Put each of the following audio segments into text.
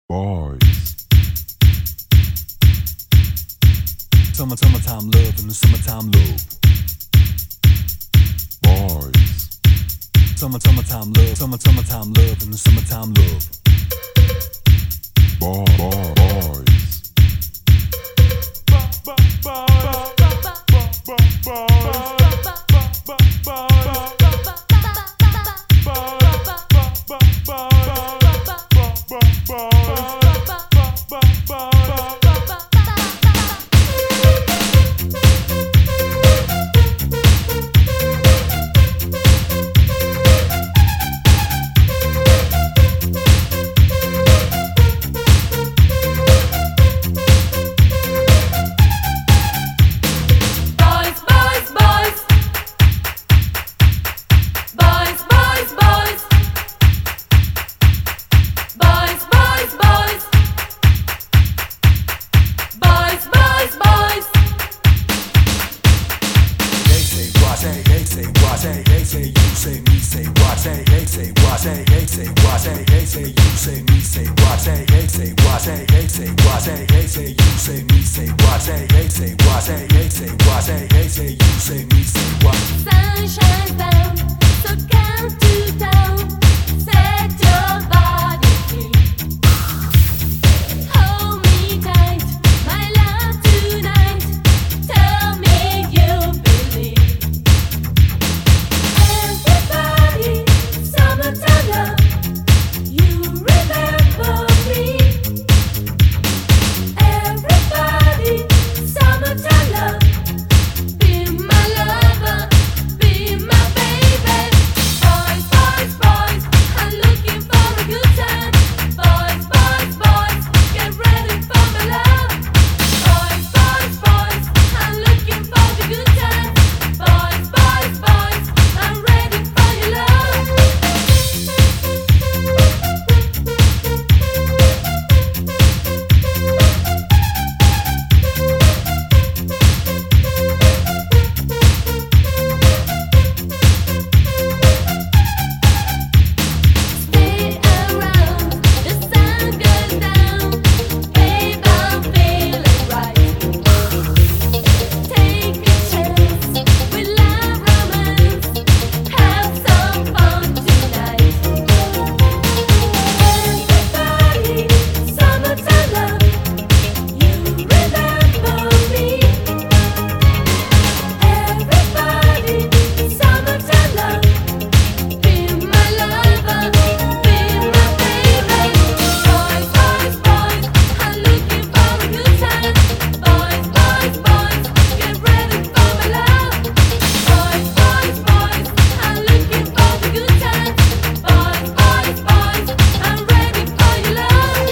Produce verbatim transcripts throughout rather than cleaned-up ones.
Boys. Summer, summertime love in the summertime love. Boys. Summer, summertime love. Summer, summertime love in the summertime love. Boy, boy, boys. Sunshine bound, so count to down. Set your body free. Hold me tight, my love tonight. Tell me you believe. Everybody, summertime love. You remember me. Everybody, summertime love. Be my lover, be my baby. Boys, boys, boys, I'm looking for a good time. Boys, boys, boys, get ready for my love. Boys, boys, boys, I'm looking for the good time. Boys, boys, boys, I'm ready for your love. Stay around, the sun goes down. Babe, I'm feeling right. Take a chance with love, romance. Have some fun tonight. Everybody, summertime love. You remember me. Everybody, summertime love. Be my lover, be my baby. Boys, boys, boys, I'm looking for a good time. Boys, boys, boys, get ready for my love. Boys, boys, boys, I'm looking for the good time. Boys, boys, boys, I'm ready for your love.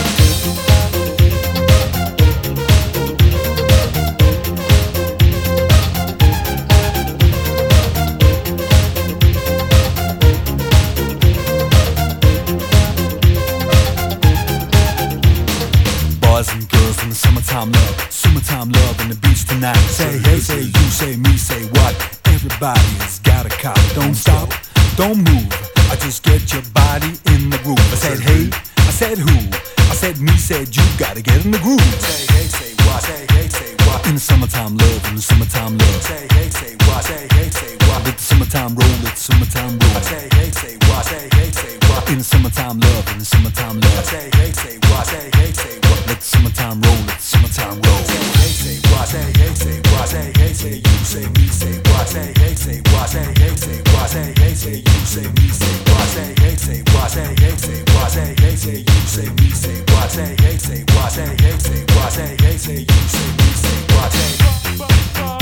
Boys and girls in the summertime love. Summertime love on the beach tonight. Say hey, say you, say me, say what? Everybody's got a cop. Don't stop, don't move. I just get your body in the groove. I said hey, I said who? I said me, said you. Gotta get in the groove. Say hey, say what? Say hey, say what? In the summertime love, in the summertime love. Say hey, say what? Say hey, say what? Let the summertime roll, let the summertime roll. Say hey, say what? Say hey, say what? In the summertime love, in the summertime love. Say hey, say what? Say hey, say what? Let the summertime roll, let the summertime roll. Say hey, say what? Say hey, say what? Say hey, say you, say me, say what? Say hey, say what? Say hey, say what? Say hey, say you, say me, say what? Say hey, say what? Say hey, say what? Say hey, say you, say me, say what? Say hey, say what? Say hey, say what? Say hey, say you, say me, say what? Say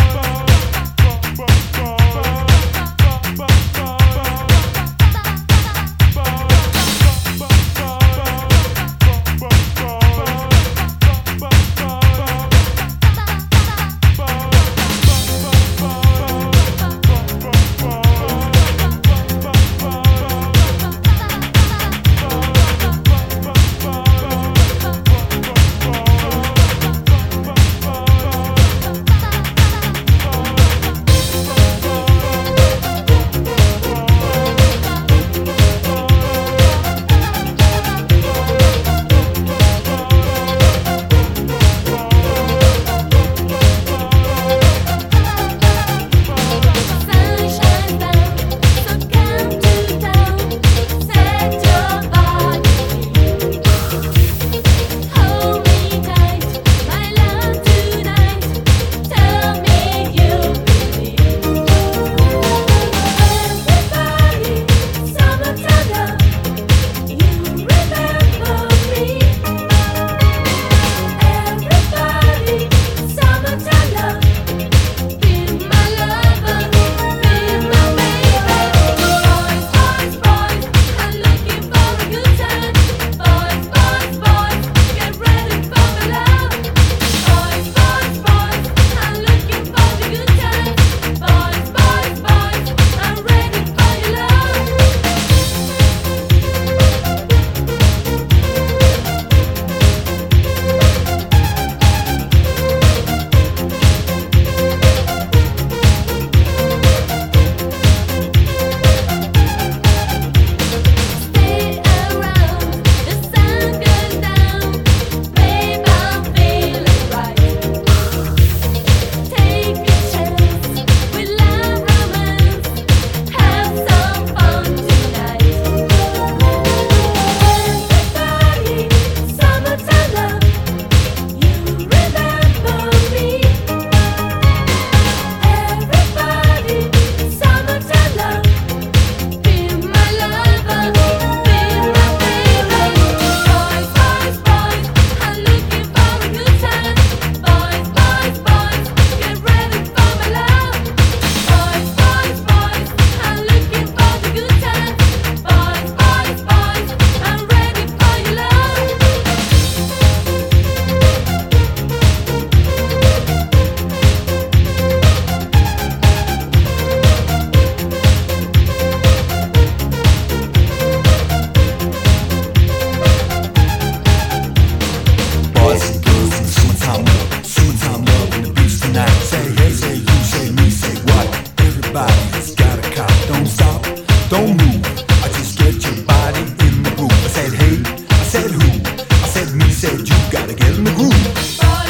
said you gotta get in the groove. Boys,